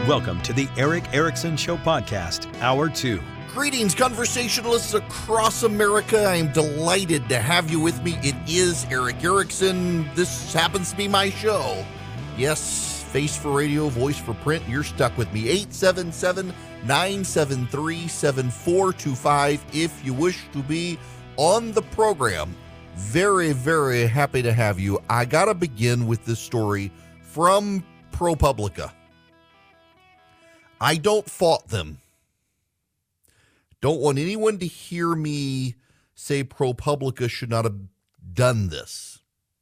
Welcome to the Eric Erickson Show podcast, Hour 2. Greetings, conversationalists across America. I am delighted to have you with me. It is Eric Erickson. This happens to be my show. Yes, face for radio, voice for print. You're stuck with me. 877-973-7425 if you wish to be on the program. Very, very happy to have you. I got to begin with this story from ProPublica. I don't fault them. Don't want anyone to hear me say ProPublica should not have done this.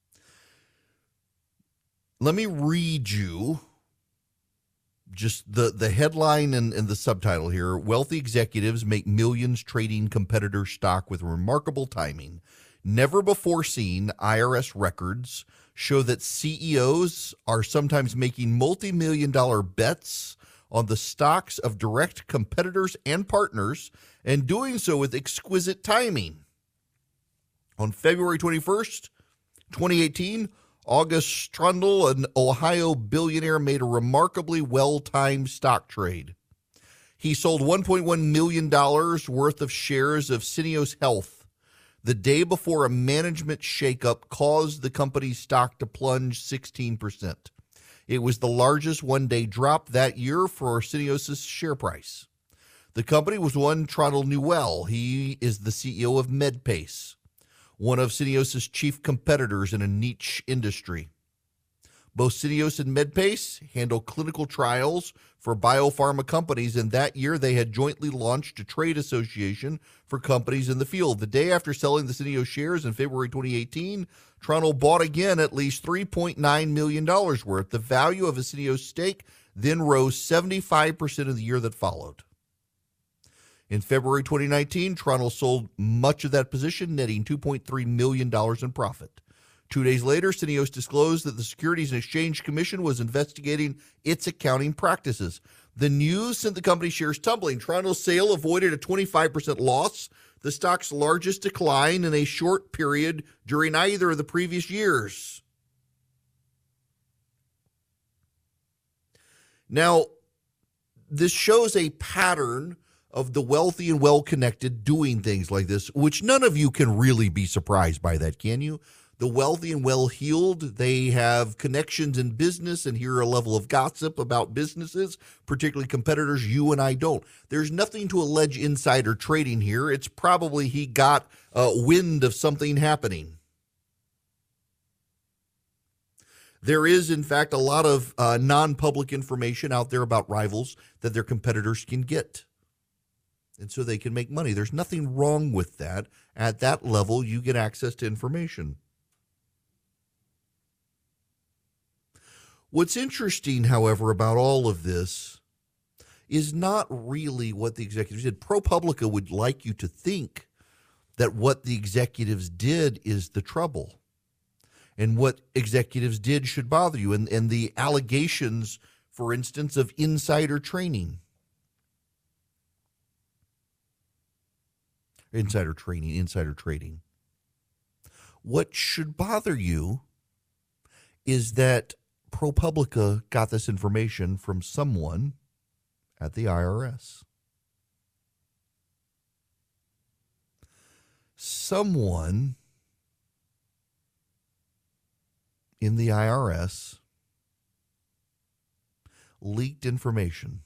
Let me read you just the headline and the subtitle here. Wealthy executives make millions trading competitor stock with remarkable timing. Never before seen IRS records show that CEOs are sometimes making multi-million-dollar bets on the stocks of direct competitors and partners, and doing so with exquisite timing. On February 21st, 2018, August Trundle, an Ohio billionaire, made a remarkably well-timed stock trade. He sold $1.1 million worth of shares of Syneos Health the day before a management shakeup caused the company's stock to plunge 16%. It was the largest one-day drop that year for Syneos' share price. The company was one Trundle knew well. He is the CEO of MedPace, one of Syneos' chief competitors in a niche industry. Both Syneos and MedPace handle clinical trials for biopharma companies, and that year they had jointly launched a trade association for companies in the field. The day after selling the Syneos shares in February 2018, Trundle bought again at least $3.9 million worth. The value of a Syneos stake then rose 75% in the year that followed. In February 2019, Trundle sold much of that position, netting $2.3 million in profit. 2 days later, Syneos disclosed that the Securities and Exchange Commission was investigating its accounting practices. The news sent the company shares tumbling. Trundle's sale avoided a 25% loss, the stock's largest decline in a short period during either of the previous years. Now, this shows a pattern of the wealthy and well-connected doing things like this, which none of you can really be surprised by that, can you? The wealthy and well-heeled, they have connections in business and hear a level of gossip about businesses, particularly competitors. You and I don't. There's nothing to allege insider trading here. It's probably he got wind of something happening. There is, in fact, a lot of non-public information out there about rivals that their competitors can get. And so they can make money. There's nothing wrong with that. At that level, you get access to information. What's interesting, however, about all of this is not really what the executives did. ProPublica would like you to think that what the executives did is the trouble, and what executives did should bother you, and the allegations, for instance, of insider trading. What should bother you is that ProPublica got this information from someone at the IRS. Someone in the IRS leaked information.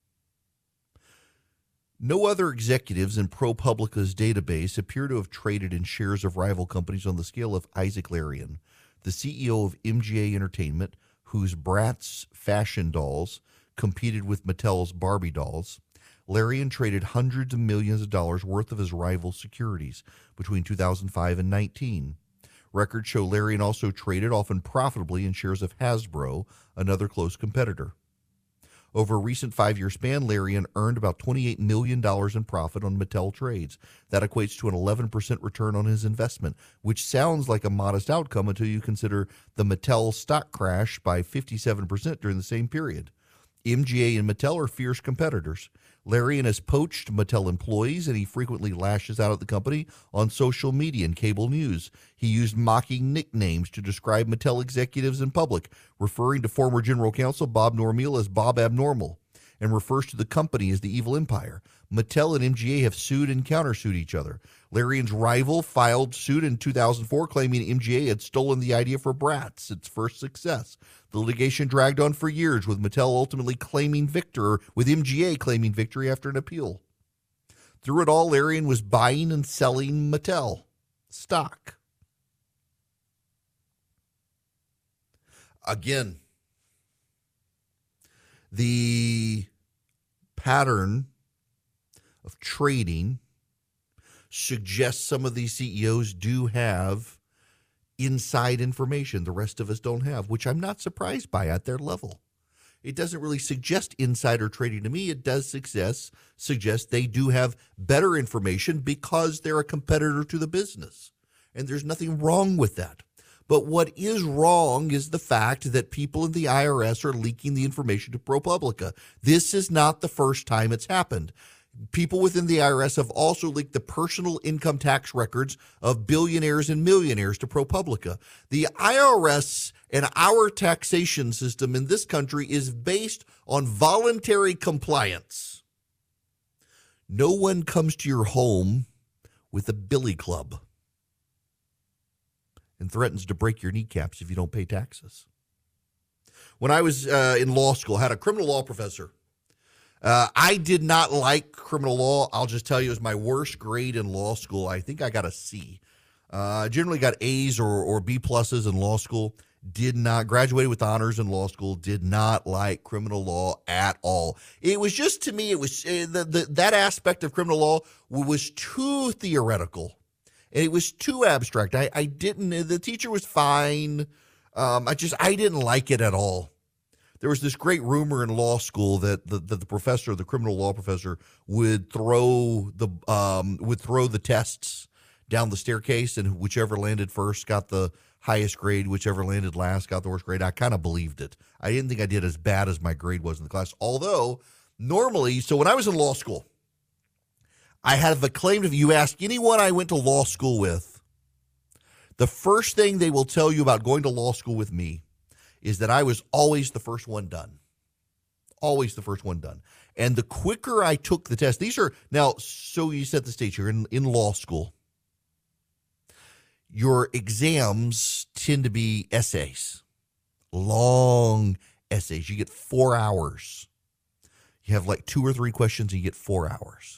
No other executives in ProPublica's database appear to have traded in shares of rival companies on the scale of Isaac Larian, the CEO of MGA Entertainment, whose Bratz fashion dolls competed with Mattel's Barbie dolls. Larian traded hundreds of millions of dollars worth of his rival securities between 2005 and 19. Records show Larian also traded, often profitably, in shares of Hasbro, another close competitor. Over a recent 5-year span, Larian earned about $28 million in profit on Mattel trades. That equates to an 11% return on his investment, which sounds like a modest outcome until you consider the Mattel stock crash by 57% during the same period. MGA and Mattel are fierce competitors. Larian has poached Mattel employees, and he frequently lashes out at the company on social media and cable news. He used mocking nicknames to describe Mattel executives in public, referring to former General Counsel Bob Normeal as Bob Abnormal. and refers to the company as the evil empire. Mattel and MGA have sued and countersued each other. Larian's rival filed suit in 2004 claiming MGA had stolen the idea for Bratz, its first success. The litigation dragged on for years, with Mattel ultimately claiming victory, with MGA claiming victory after an appeal. Through it all, Larian was buying and selling Mattel stock. Again, the pattern of trading suggests some of these CEOs do have inside information the rest of us don't have, which I'm not surprised by at their level. It doesn't really suggest insider trading to me. It does suggest they do have better information because they're a competitor to the business. And there's nothing wrong with that. But what is wrong is the fact that people in the IRS are leaking the information to ProPublica. This is not the first time it's happened. People within the IRS have also leaked the personal income tax records of billionaires and millionaires to ProPublica. The IRS and our taxation system in this country is based on voluntary compliance. No one comes to your home with a billy club and threatens to break your kneecaps if you don't pay taxes. When I was in law school, I had a criminal law professor. I did not like criminal law. I'll just tell you, it was my worst grade in law school. I think I got a C. Generally got A's or B pluses in law school. Did not, graduated with honors in law school, did not like criminal law at all. It was just, to me, it was that aspect of criminal law was too theoretical. And it was too abstract. I didn't, the teacher was fine. I didn't like it at all. There was this great rumor in law school that the professor, the criminal law professor, would throw the tests down the staircase, and whichever landed first got the highest grade, whichever landed last got the worst grade. I kind of believed it. I didn't think I did as bad as my grade was in the class. Although normally, so when I was in law school, I have a claim to, if you ask anyone I went to law school with, the first thing they will tell you about going to law school with me is that I was always the first one done. Always the first one done. And the quicker I took the test, these are, now, so you set the stage here in law school. Your exams tend to be essays, long essays. You get 4 hours. You have like 2 or 3 questions and you get 4 hours.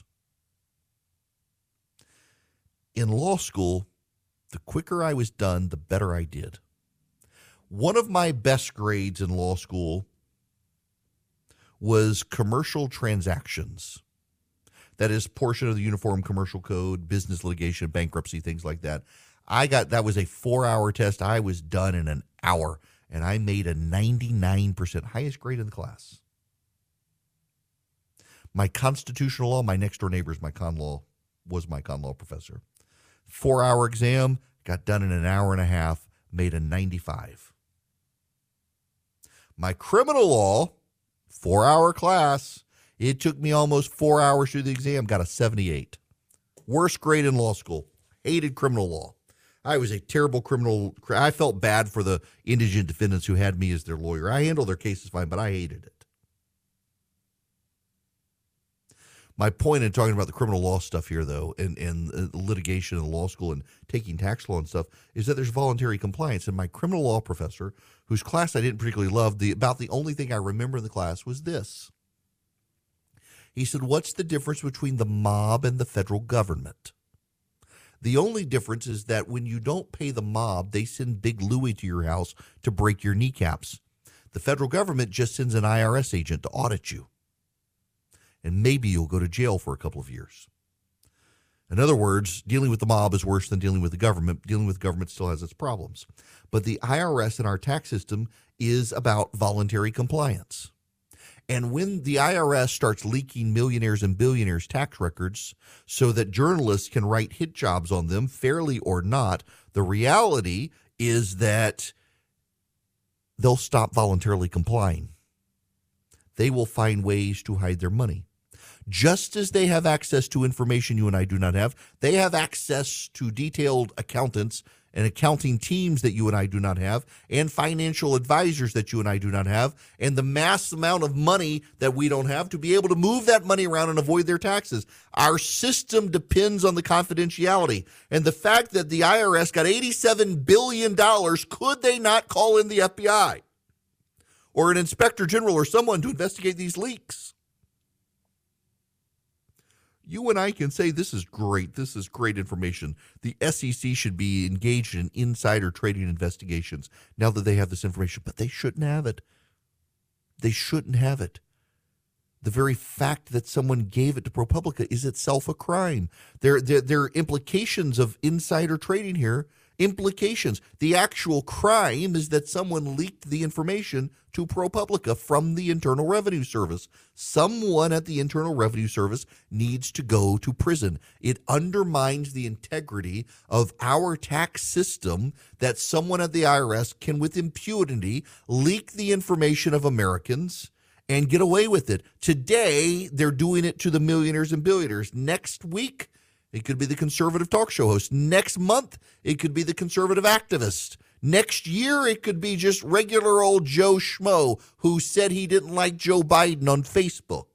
In law school, the quicker I was done, the better I did. One of my best grades in law school was commercial transactions. That is portion of the Uniform Commercial Code, business litigation, bankruptcy, things like that. That was a 4-hour test. I was done in an hour, and I made a 99%, highest grade in the class. My constitutional law, my next door neighbor was my con law professor. 4-hour exam, got done in an hour and a half, made a 95. My criminal law, 4-hour class, it took me almost 4 hours to do the exam, got a 78. Worst grade in law school. Hated criminal law. I was a terrible criminal. I felt bad for the indigent defendants who had me as their lawyer. I handled their cases fine, but I hated it. My point in talking about the criminal law stuff here, though, and litigation in law school and taking tax law and stuff, is that there's voluntary compliance. And my criminal law professor, whose class I didn't particularly love, about the only thing I remember in the class was this. He said, "What's the difference between the mob and the federal government? The only difference is that when you don't pay the mob, they send Big Louie to your house to break your kneecaps. The federal government just sends an IRS agent to audit you. And maybe you'll go to jail for a couple of years." In other words, dealing with the mob is worse than dealing with the government. Dealing with government still has its problems. But the IRS and our tax system is about voluntary compliance. And when the IRS starts leaking millionaires and billionaires' tax records so that journalists can write hit jobs on them, fairly or not, the reality is that they'll stop voluntarily complying. They will find ways to hide their money. Just as they have access to information you and I do not have, they have access to detailed accountants and accounting teams that you and I do not have, and financial advisors that you and I do not have, and the mass amount of money that we don't have to be able to move that money around and avoid their taxes. Our system depends on the confidentiality. And the fact that the IRS got $87 billion, could they not call in the FBI or an inspector general or someone to investigate these leaks? You and I can say this is great. This is great information. The SEC should be engaged in insider trading investigations now that they have this information, but they shouldn't have it. They shouldn't have it. The very fact that someone gave it to ProPublica is itself a crime. There are implications of insider trading here. Implications. The actual crime is that someone leaked the information to ProPublica from the Internal Revenue Service. Someone at the Internal Revenue Service needs to go to prison. It undermines the integrity of our tax system that someone at the IRS can, with impunity, leak the information of Americans and get away with it. Today, they're doing it to the millionaires and billionaires. Next week, it could be the conservative talk show host. Next month, it could be the conservative activist. Next year, it could be just regular old Joe Schmo who said he didn't like Joe Biden on Facebook.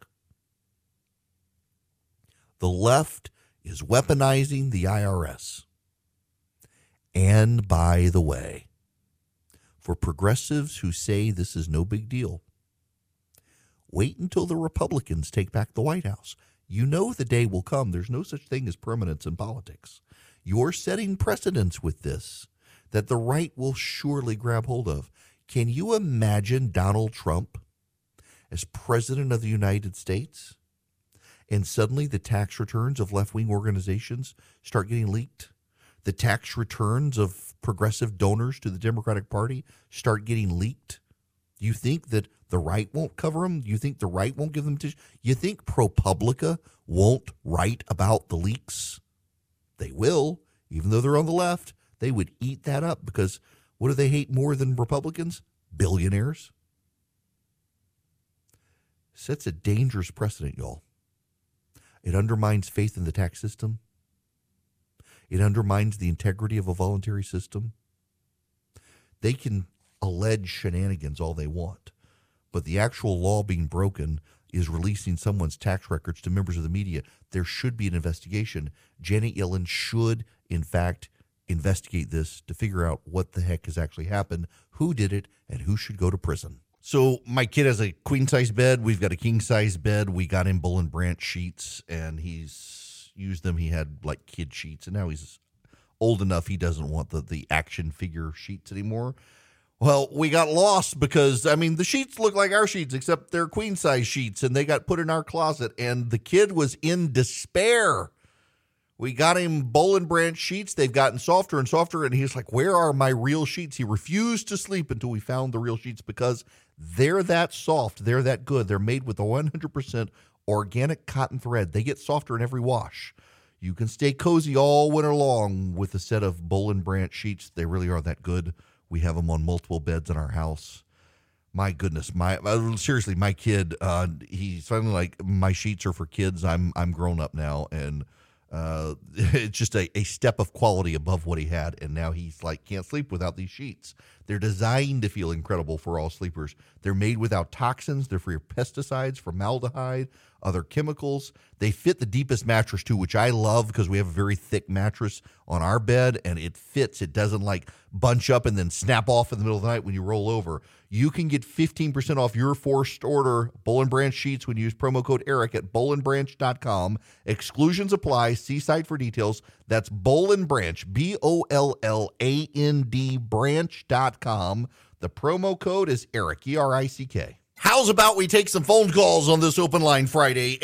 The left is weaponizing the IRS. And by the way, for progressives who say this is no big deal, wait until the Republicans take back the White House. You know the day will come. There's no such thing as permanence in politics. You're setting precedents with this that the right will surely grab hold of. Can you imagine Donald Trump as president of the United States and suddenly the tax returns of left-wing organizations start getting leaked? The tax returns of progressive donors to the Democratic Party start getting leaked? You think that the right won't cover them? You think the right won't give them tissue? You think ProPublica won't write about the leaks? They will, even though they're on the left. They would eat that up because what do they hate more than Republicans? Billionaires. Sets a dangerous precedent, y'all. It undermines faith in the tax system. It undermines the integrity of a voluntary system. They can allege shenanigans all they want, but the actual law being broken is releasing someone's tax records to members of the media. There should be an investigation. Janet Yellen should, in fact, investigate this to figure out what the heck has actually happened, who did it, and who should go to prison. So my kid has a queen-size bed. We've got a king-size bed. We got him Bull and Branch sheets, and he's used them. He had like kid sheets, and now he's old enough he doesn't want the action figure sheets anymore. Well, we got lost because, I mean, the sheets look like our sheets, except they're queen-size sheets, and they got put in our closet, and the kid was in despair. We got him Bull and Branch sheets. They've gotten softer and softer, and he's like, where are my real sheets? He refused to sleep until we found the real sheets because they're that soft. They're that good. They're made with a 100% organic cotton thread. They get softer in every wash. You can stay cozy all winter long with a set of Bull and Branch sheets. They really are that good. We have them on multiple beds in our house. My goodness, seriously, my kid, he's finally like, my sheets are for kids. I'm grown up now, and it's just a step of quality above what he had, and now he's like, can't sleep without these sheets. They're designed to feel incredible for all sleepers. They're made without toxins. They're free of pesticides, formaldehyde, other chemicals. They fit the deepest mattress too, which I love because we have a very thick mattress on our bed, and it fits. It doesn't like bunch up and then snap off in the middle of the night when you roll over. You can get 15% off your first order Bull and Branch sheets when you use promo code ERIC at bullandbranch.com. Exclusions apply. See site for details. That's Bull and Branch, BOLLAND branch.com. The promo code is ERIC, ERICK. How's about we take some phone calls on this Open Line Friday?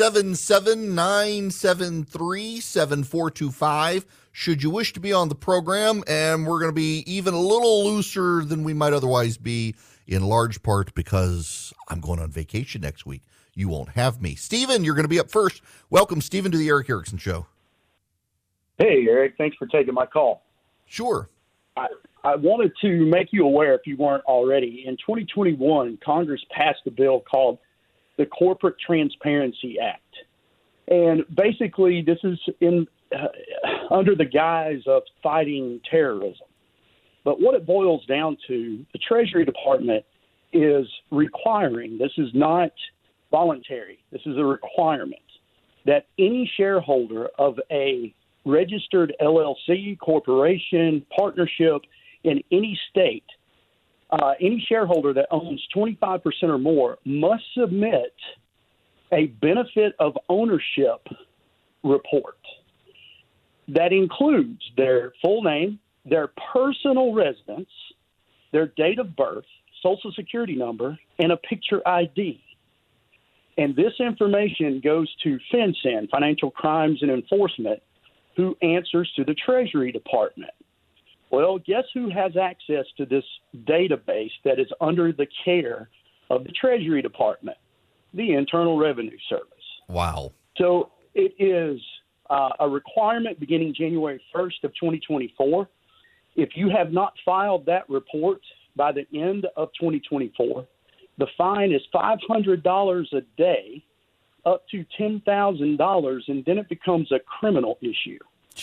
877-973-7425. Should you wish to be on the program, and we're going to be even a little looser than we might otherwise be, in large part because I'm going on vacation next week. You won't have me. Stephen, you're going to be up first. Welcome, Stephen, to the Eric Erickson Show. Hey, Eric. Thanks for taking my call. Sure. I wanted to make you aware, if you weren't already, in 2021, Congress passed a bill called the Corporate Transparency Act. And basically, this is in under the guise of fighting terrorism. But what it boils down to, the Treasury Department is requiring, this is not voluntary, this is a requirement, that any shareholder of a registered LLC, corporation, partnership in any state, any shareholder that owns 25% or more must submit a benefit of ownership report that includes their full name, their personal residence, their date of birth, social security number, and a picture ID. And this information goes to FinCEN, Financial Crimes and Enforcement, who answers to the Treasury Department. Well, guess who has access to this database that is under the care of the Treasury Department? The Internal Revenue Service. Wow. So it is a requirement beginning January 1st of 2024. If you have not filed that report by the end of 2024, the fine is $500 a day up to $10,000, and then it becomes a criminal issue.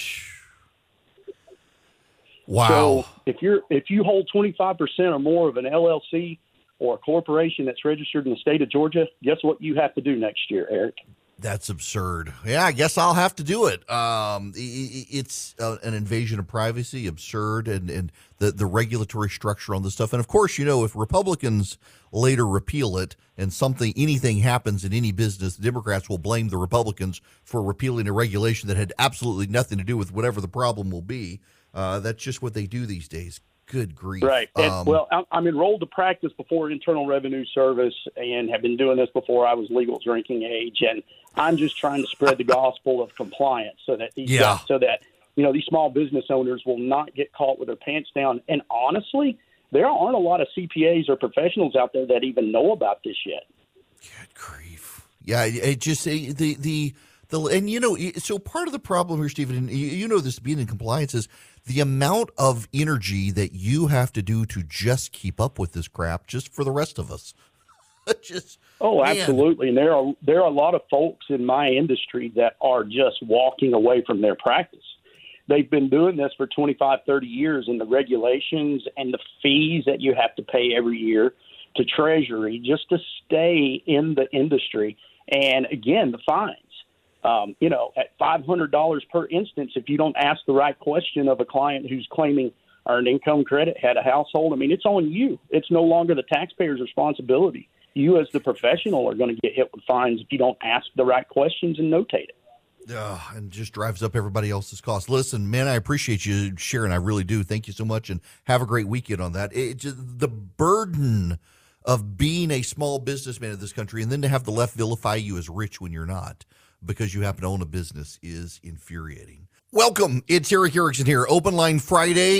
Wow. So if you hold 25% or more of an LLC or a corporation that's registered in the state of Georgia, guess what you have to do next year, Eric? That's absurd. Yeah, I guess I'll have to do it. It's an invasion of privacy, absurd, and the regulatory structure on this stuff. And of course, if Republicans later repeal it and anything happens in any business, the Democrats will blame the Republicans for repealing a regulation that had absolutely nothing to do with whatever the problem will be. That's just what they do these days. Good grief. Right. Well, I'm enrolled to practice before Internal Revenue Service and have been doing this before I was legal drinking age. And I'm just trying to spread the gospel of compliance so that these small business owners will not get caught with their pants down. And honestly, there aren't a lot of CPAs or professionals out there that even know about this yet. Good grief. Yeah, it just so part of the problem here, Stephen, and this being in compliance, is the amount of energy that you have to do to just keep up with this crap, just for the rest of us. Absolutely. And there are a lot of folks in my industry that are just walking away from their practice. They've been doing this for 25, 30 years, and the regulations and the fees that you have to pay every year to Treasury just to stay in the industry. And again, the fines. At $500 per instance, if you don't ask the right question of a client who's claiming earned income credit, had a household, it's on you. It's no longer the taxpayer's responsibility. You as the professional are going to get hit with fines if you don't ask the right questions and notate it. And just drives up everybody else's costs. Listen, man, I appreciate you sharing. I really do. Thank you so much, and have a great weekend on that. The burden of being a small businessman in this country, and then to have the left vilify you as rich when you're not, because you happen to own a business, is infuriating. Welcome. It's Eric Erickson here. Open Line Friday,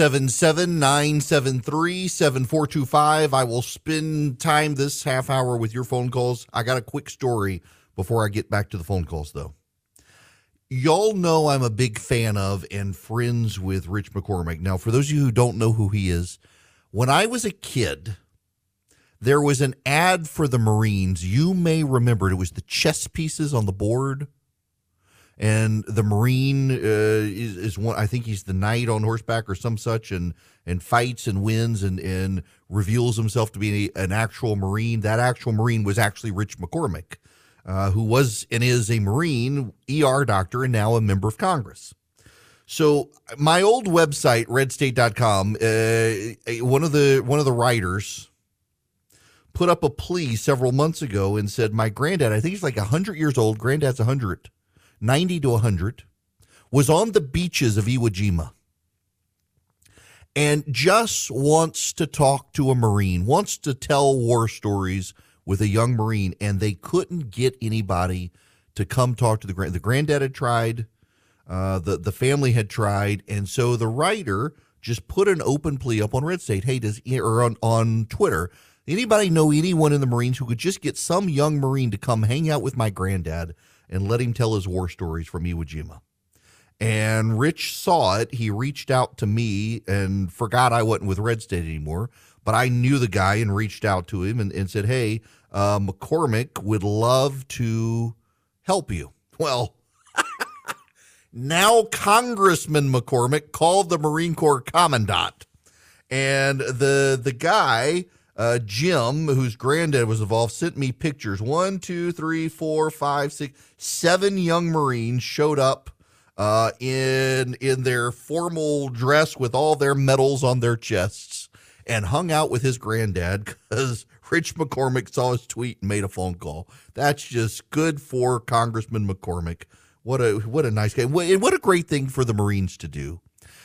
877-973-7425. I will spend time this half hour with your phone calls. I got a quick story before I get back to the phone calls, though. Y'all know I'm a big fan of and friends with Rich McCormick. Now, for those of you who don't know who he is, when I was a kid, there was an ad for the Marines. You may remember it. It was the chess pieces on the board. And the Marine is one. I think he's the knight on horseback or some such, and fights and wins and reveals himself to be an actual Marine. That actual Marine was actually Rich McCormick, who was and is a Marine, ER doctor, and now a member of Congress. So my old website, redstate.com, one of the writers put up a plea several months ago and said, my granddad, I think he's like 100 years old, granddad's 100, 90 to 100, was on the beaches of Iwo Jima and just wants to talk to a Marine, wants to tell war stories with a young Marine, and they couldn't get anybody to come talk to the granddad had tried, the family had tried, and so the writer just put an open plea up on Red State. Hey, on Twitter, anybody know anyone in the Marines who could just get some young Marine to come hang out with my granddad and let him tell his war stories from Iwo Jima? And Rich saw it. He reached out to me and forgot I wasn't with Red State anymore, but I knew the guy and reached out to him and said, hey, McCormick would love to help you. Well, now Congressman McCormick called the Marine Corps commandant. And the guy, Jim, whose granddad was involved, sent me pictures. 1, 2, 3, 4, 5, 6, 7 young Marines showed up in their formal dress with all their medals on their chests and hung out with his granddad because Rich McCormick saw his tweet and made a phone call. That's just good for Congressman McCormick. What a nice guy. And what a great thing for the Marines to do.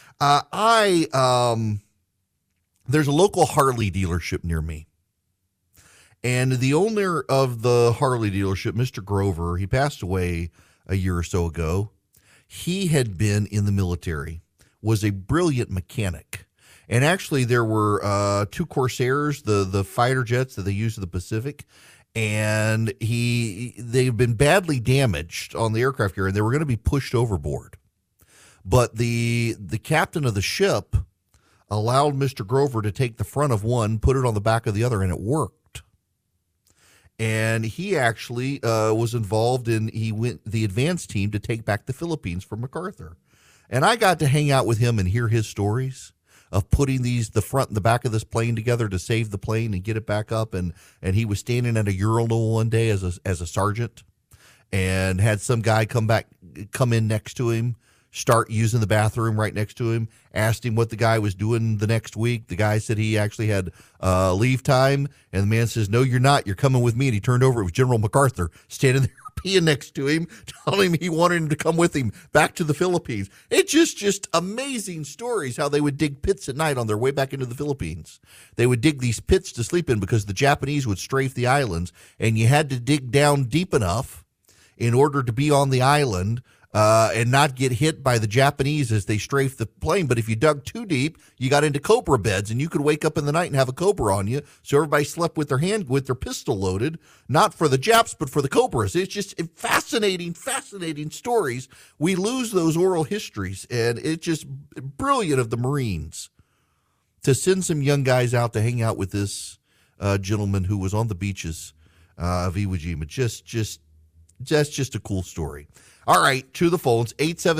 There's a local Harley dealership near me. And the owner of the Harley dealership, Mr. Grover, he passed away a year or so ago. He had been in the military, was a brilliant mechanic. And actually there were 2 Corsairs, the fighter jets that they used in the Pacific. And they've been badly damaged on the aircraft carrier, and they were going to be pushed overboard. But the captain of the ship allowed Mr. Grover to take the front of one, put it on the back of the other, and it worked. And he actually was involved he went the advance team to take back the Philippines from MacArthur. And I got to hang out with him and hear his stories of putting the front and the back of this plane together to save the plane and get it back up. And he was standing at a urinal one day as a sergeant and had some guy come in next to him, start using the bathroom right next to him, asked him what the guy was doing the next week. The guy said he actually had leave time, and the man says, "No, you're not. You're coming with me." And he turned over. It was General MacArthur standing there peeing next to him, telling him he wanted him to come with him back to the Philippines. It's just amazing stories how they would dig pits at night on their way back into the Philippines. They would dig these pits to sleep in because the Japanese would strafe the islands, and you had to dig down deep enough in order to be on the island and not get hit by the Japanese as they strafed the plane. But if you dug too deep, you got into cobra beds, and you could wake up in the night and have a cobra on you. So everybody slept with their pistol loaded, not for the Japs, but for the cobras. It's just fascinating stories. We lose those oral histories, and it's just brilliant of the Marines to send some young guys out to hang out with this gentleman who was on the beaches of Iwo Jima. Just a cool story. All right, to the phones,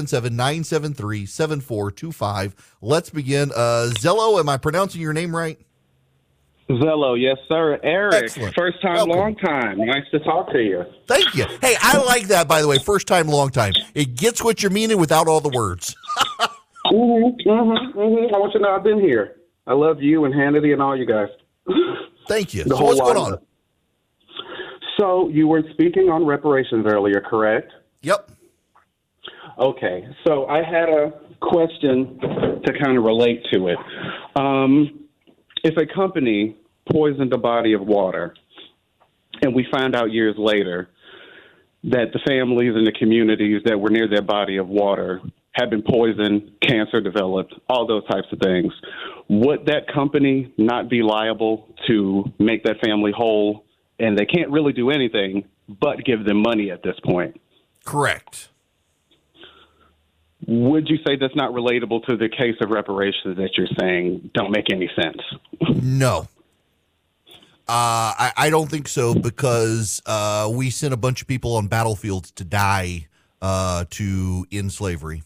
877-973-7425. Let's begin. Zello, am I pronouncing your name right? Zello, yes, sir. Eric, Excellent. First time, Welcome. long time. Nice to talk to you. Thank you. Hey, I like that, by the way. First time, long time. It gets what you're meaning without all the words. I want you to know I've been here. I love you and Hannity and all you guys. Thank you. The So whole what's going lineup. on? So you were speaking on reparations earlier, correct? Yep. Okay, so I had a question to kind of relate to it. If a company poisoned a body of water, and we find out years later that the families and the communities that were near their body of water had been poisoned, cancer developed, all those types of things, would that company not be liable to make that family whole? And they can't really do anything but give them money at this point. Correct. Would you say that's not relatable to the case of reparations that you're saying don't make any sense? No. I don't think so, because we sent a bunch of people on battlefields to die to end slavery.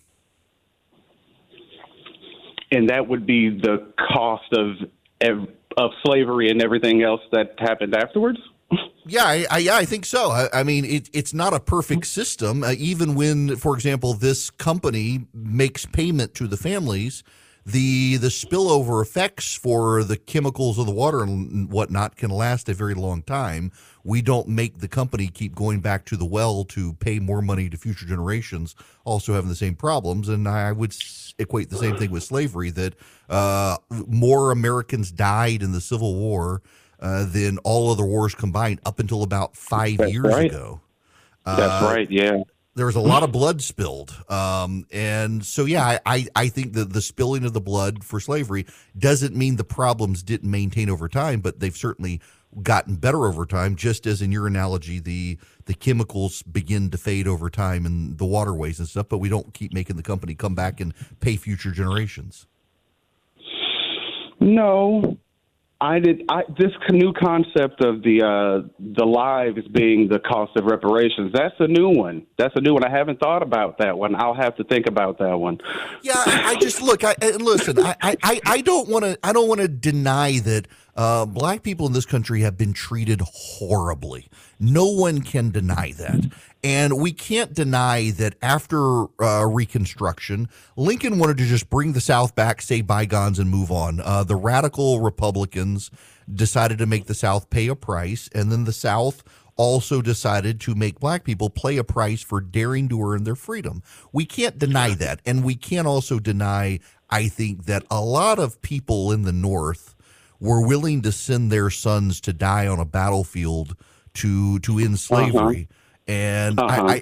And that would be the cost of slavery and everything else that happened afterwards? Yeah, I think so. I mean, it's not a perfect system. Even when, for example, this company makes payment to the families, the spillover effects for the chemicals of the water and whatnot can last a very long time. We don't make the company keep going back to the well to pay more money to future generations, also having the same problems. And I would equate the same thing with slavery, that more Americans died in the Civil War than all other wars combined up until about 5 years ago. That's right, yeah. There was a lot of blood spilled. And so, yeah, I think that the spilling of the blood for slavery doesn't mean the problems didn't maintain over time, but they've certainly gotten better over time, just as in your analogy, the chemicals begin to fade over time in the waterways and stuff, but we don't keep making the company come back and pay future generations. No, This new concept of the lives being the cost of reparations. That's a new one. I haven't thought about that one. I'll have to think about that one. Yeah, I just look. Listen. I don't want to deny that black people in this country have been treated horribly. No one can deny that. And we can't deny that after Reconstruction, Lincoln wanted to just bring the South back, say bygones, and move on. The radical Republicans decided to make the South pay a price, and then the South also decided to make black people pay a price for daring to earn their freedom. We can't deny that. And we can't also deny, I think, that a lot of people in the North were willing to send their sons to die on a battlefield to end slavery. And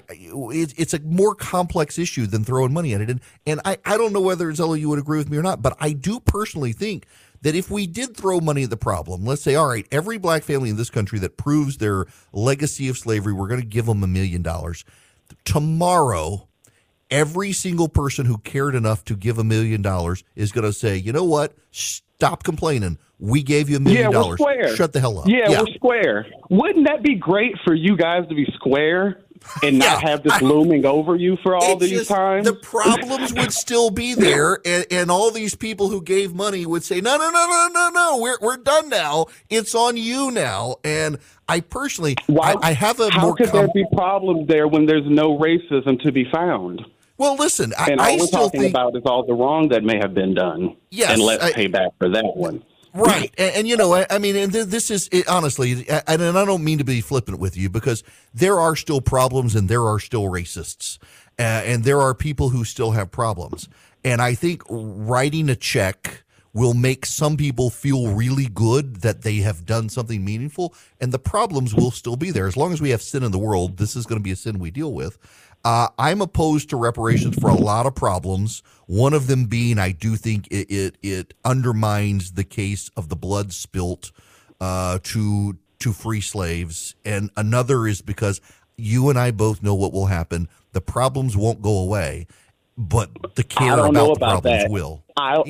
it's a more complex issue than throwing money at it. And I don't know whether, Zello, you would agree with me or not, but I do personally think that if we did throw money at the problem, let's say, all right, every black family in this country that proves their legacy of slavery, we're going to give them $1 million. Tomorrow, every single person who cared enough to give $1 million is going to say, you know what? Stop complaining. We gave you $1 million. We're square. Shut the hell up. Yeah, we're square. Wouldn't that be great for you guys to be square and not have this looming over you for all these times? The problems would still be there, and all these people who gave money would say, no, we're done now. It's on you now. And I personally, I have a how more... could there be problems there when there's no racism to be found? Well, listen, and I all we're still talking think about is all the wrong that may have been done. Yes, and let's pay back for that one. Right. And you know, I mean, and this is honestly, and I don't mean to be flippant with you, because there are still problems and there are still racists and there are people who still have problems. And I think writing a check will make some people feel really good that they have done something meaningful, and the problems will still be there. As long as we have sin in the world, this is going to be a sin we deal with. I'm opposed to reparations for a lot of problems. One of them being, I do think it undermines the case of the blood spilt to free slaves, and another is because you and I both know what will happen. The problems won't go away, but the care about the problems will.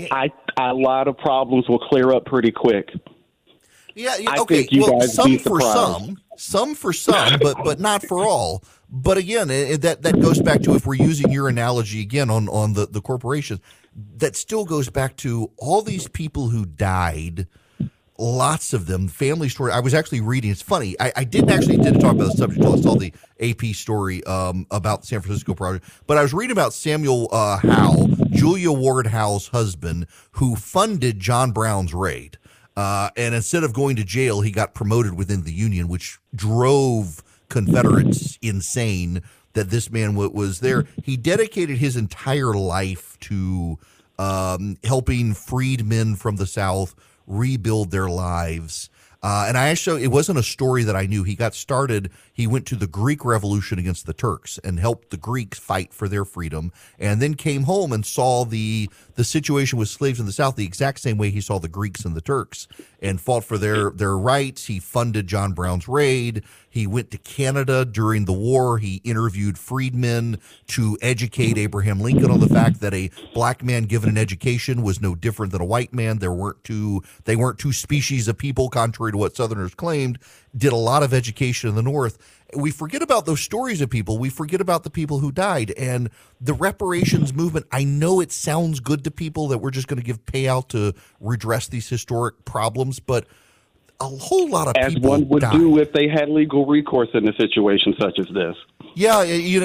A lot of problems will clear up pretty quick. Yeah, okay. I think you guys some be for surprised. some for some, but not for all. But again, that goes back to, if we're using your analogy again on the corporations, that still goes back to all these people who died. Lots of them, family story. I was actually reading. It's funny. I didn't talk about the subject until I saw the AP story about the San Francisco project. But I was reading about Samuel Howe, Julia Ward Howe's husband, who funded John Brown's raid. And instead of going to jail, he got promoted within the Union, which drove Confederates insane that this man was there. He dedicated his entire life to helping freedmen from the South rebuild their lives. And it wasn't a story that I knew. He got started. He went to the Greek Revolution against the Turks and helped the Greeks fight for their freedom, and then came home and saw the situation with slaves in the South the exact same way he saw the Greeks and the Turks, and fought for their rights. He funded John Brown's raid. He went to Canada during the war. He interviewed freedmen to educate Abraham Lincoln on the fact that a black man given an education was no different than a white man. They weren't two species of people, contrary to what Southerners claimed. Did a lot of education in the North. We forget about those stories of people. We forget about the people who died. And the reparations movement, I know it sounds good to people that we're just going to give payout to redress these historic problems, but a whole lot of as people one would died. do if they had legal recourse in a situation such as this. Yeah,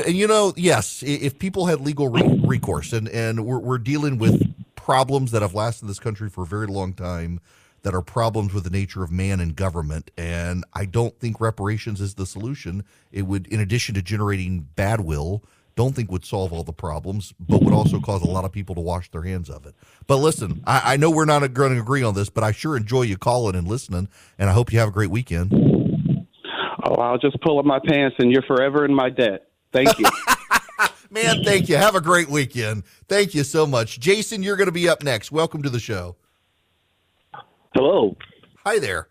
yes, if people had legal recourse, and we're dealing with problems that have lasted in this country for a very long time, that are problems with the nature of man and government, and I don't think reparations is the solution. It would, in addition to generating bad will, don't think would solve all the problems, but would also cause a lot of people to wash their hands of it. But listen, I know we're not going to agree on this, but I sure enjoy you calling and listening, and I hope you have a great weekend. Oh, I'll just pull up my pants, and you're forever in my debt. Thank you. Man, thank you. Have a great weekend. Thank you so much. Jason, you're going to be up next. Welcome to the show. Hello. Hi there.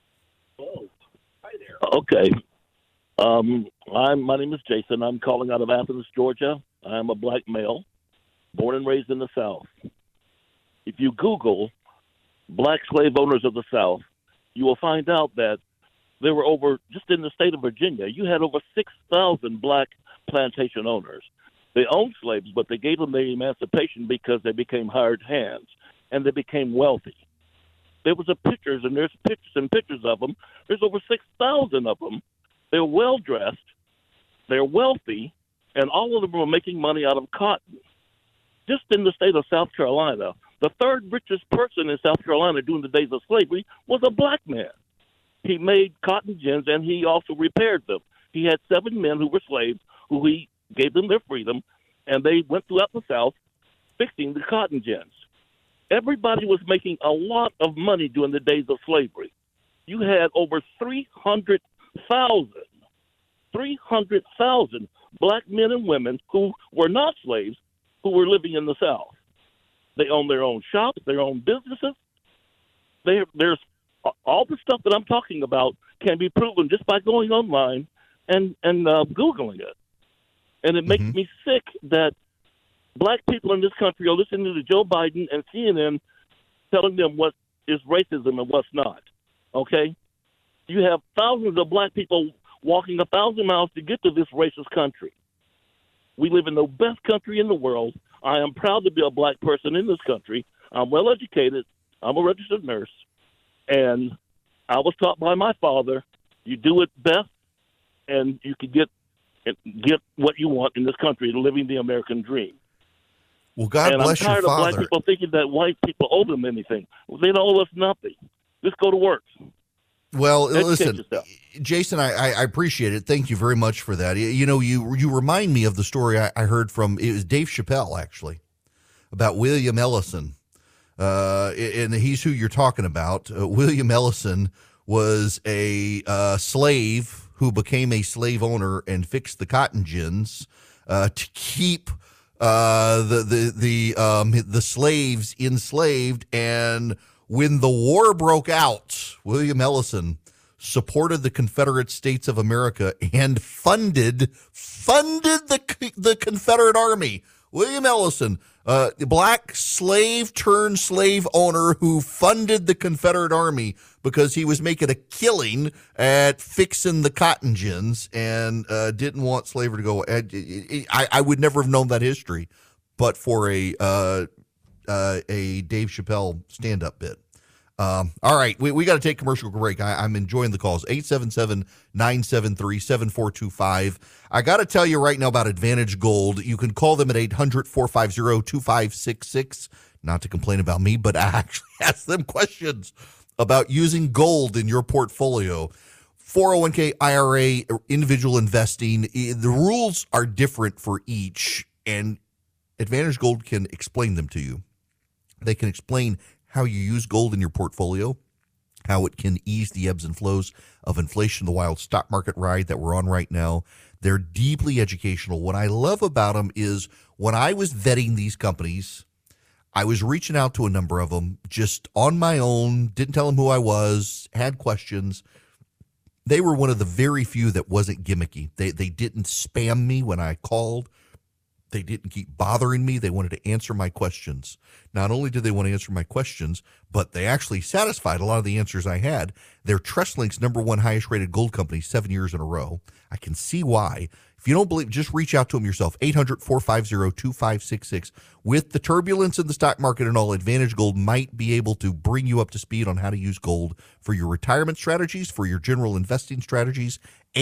Okay. My name is Jason. I'm calling out of Athens, Georgia. I'm a black male, born and raised in the South. If you Google black slave owners of the South, you will find out that there were just in the state of Virginia, you had over 6,000 black plantation owners. They owned slaves, but they gave them their emancipation because they became hired hands and they became wealthy. There was pictures, and there's pictures and pictures of them. There's over 6,000 of them. They're well-dressed, they're wealthy, and all of them were making money out of cotton. Just in the state of South Carolina, the third richest person in South Carolina during the days of slavery was a black man. He made cotton gins, and he also repaired them. He had 7 men who were slaves, who he gave them their freedom, and they went throughout the South fixing the cotton gins. Everybody was making a lot of money during the days of slavery. You had over 300,000 black men and women who were not slaves who were living in the South. They owned their own shops, their own businesses. There's all the stuff that I'm talking about can be proven just by going online and Googling it. And it makes me sick that black people in this country are listening to Joe Biden and CNN telling them what is racism and what's not. Okay? You have thousands of black people walking 1,000 miles to get to this racist country. We live in the best country in the world. I am proud to be a black person in this country. I'm well educated. I'm a registered nurse. And I was taught by my father, you do it best and you can get what you want in this country, living the American dream. Well, God and bless your father. I'm tired of black people thinking that white people owe them anything. Well, they don't owe us nothing. Just go to work. Well, Educate listen, yourself. Jason, I appreciate it. Thank you very much for that. You know, you remind me of the story I heard from, it was Dave Chappelle, actually, about William Ellison. And he's who you're talking about. William Ellison was a slave who became a slave owner and fixed the cotton gins to keep the slaves enslaved. And when the war broke out, William Ellison supported the Confederate States of America and funded the Confederate Army. William Ellison, the black slave turned slave owner who funded the Confederate Army because he was making a killing at fixing the cotton gins and didn't want slavery to go. I would never have known that history, but for a Dave Chappelle stand-up bit. All right, we got to take commercial break. I'm enjoying the calls. 877-973-7425. I got to tell you right now about Advantage Gold. You can call them at 800-450-2566. Not to complain about me, but I actually ask them questions about using gold in your portfolio. 401k, IRA, individual investing. The rules are different for each, and Advantage Gold can explain them to you. They can explain how you use gold in your portfolio, how it can ease the ebbs and flows of inflation, the wild stock market ride that we're on right now. They're deeply educational. What I love about them is when I was vetting these companies, I was reaching out to a number of them just on my own, didn't tell them who I was, had questions. They were one of the very few that wasn't gimmicky. They didn't spam me when I called. They didn't keep bothering me. They wanted to answer my questions. Not only did they want to answer my questions, but they actually satisfied a lot of the answers I had. They're TrustLink's #1 highest rated gold company 7 years in a row. I can see why. If you don't believe, just reach out to them yourself. 800-450-2566. With the turbulence in the stock market and all, Advantage Gold might be able to bring you up to speed on how to use gold for your retirement strategies, for your general investing strategies.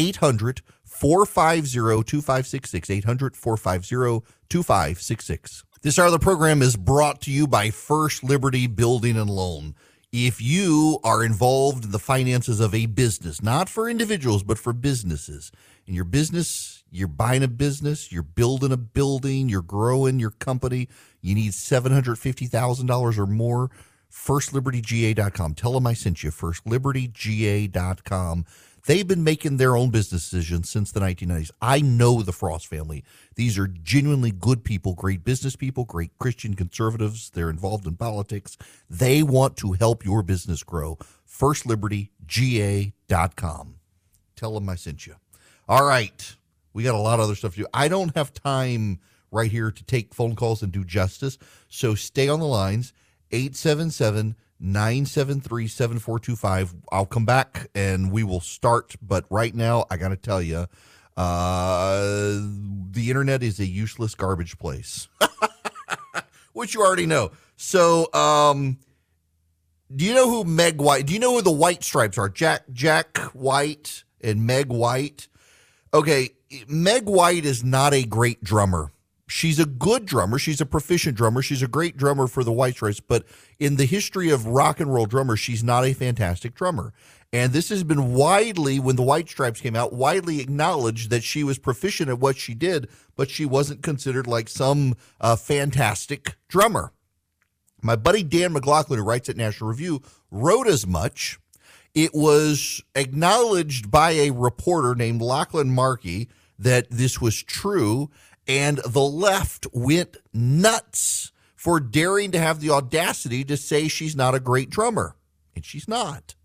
800-450-2566. 800-450-2566. This hour of the program is brought to you by First Liberty Building and Loan. If you are involved in the finances of a business, not for individuals, but for businesses, in your business, you're buying a business, you're building a building, you're growing your company, you need $750,000 or more, FirstLibertyGA.com. Tell them I sent you, FirstLibertyGA.com. They've been making their own business decisions since the 1990s. I know the Frost family. These are genuinely good people, great business people, great Christian conservatives. They're involved in politics. They want to help your business grow. FirstLibertyGA.com. Tell them I sent you. All right. We got a lot of other stuff to do. I don't have time right here to take phone calls and do justice, so stay on the lines. 877-973-7425. 973-7425. I'll come back and we will start. But right now, I got to tell you, the internet is a useless garbage place, which you already know. So, do you know who Meg White? Do you know who the White Stripes are? Jack White and Meg White. Okay, Meg White is not a great drummer. She's a good drummer. She's a proficient drummer. She's a great drummer for the White Stripes. But in the history of rock and roll drummers, she's not a fantastic drummer. And this has been widely, when the White Stripes came out, widely acknowledged that she was proficient at what she did, but she wasn't considered like some fantastic drummer. My buddy Dan McLaughlin, who writes at National Review, wrote as much. It was acknowledged by a reporter named Lachlan Markey that this was true, and the left went nuts for daring to have the audacity to say she's not a great drummer, and she's not.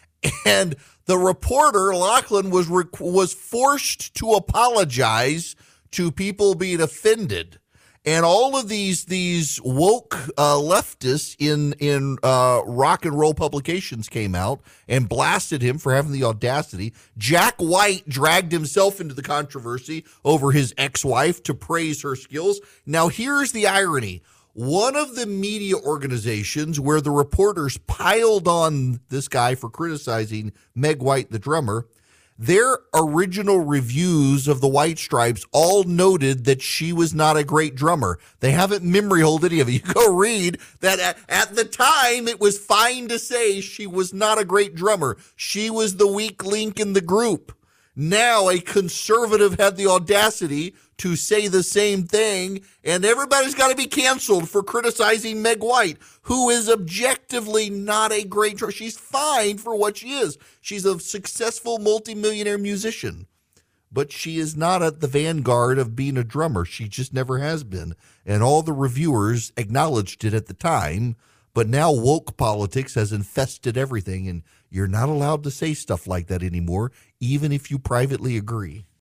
And the reporter, Lachlan, was forced to apologize to people being offended. And all of these woke leftists in rock and roll publications came out and blasted him for having the audacity. Jack White dragged himself into the controversy over his ex-wife to praise her skills. Now, here's the irony. One of the media organizations where the reporters piled on this guy for criticizing Meg White, the drummer, their original reviews of the White Stripes all noted that she was not a great drummer. They haven't memory hold any of it. You go read that at the time it was fine to say she was not a great drummer. She was the weak link in the group. Now a conservative had the audacity to say the same thing, and everybody's got to be canceled for criticizing Meg White, who is objectively not a great drummer. She's fine for what she is. She's a successful multimillionaire musician, but she is not at the vanguard of being a drummer. She just never has been, and all the reviewers acknowledged it at the time, but now woke politics has infested everything, and you're not allowed to say stuff like that anymore, even if you privately agree.